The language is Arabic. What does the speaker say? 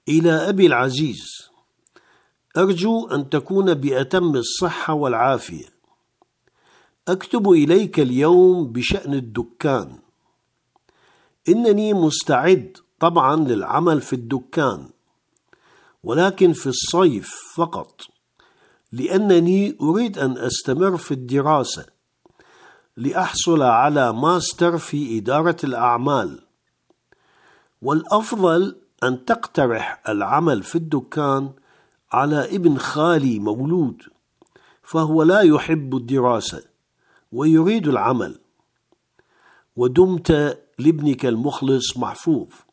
إلى أبي العزيز، أرجو أن تكون بأتم الصحة والعافية. أكتب إليك اليوم بشأن الدكان. إنني مستعد طبعا للعمل في الدكان، ولكن في الصيف فقط، لأنني أريد أن أستمر في الدراسة لأحصل على ماستر في إدارة الأعمال، والأفضل أن تقترح العمل في الدكان على ابن خالي مولود، فهو لا يحب الدراسة ويريد العمل. ودمت لابنك المخلص محفوظ.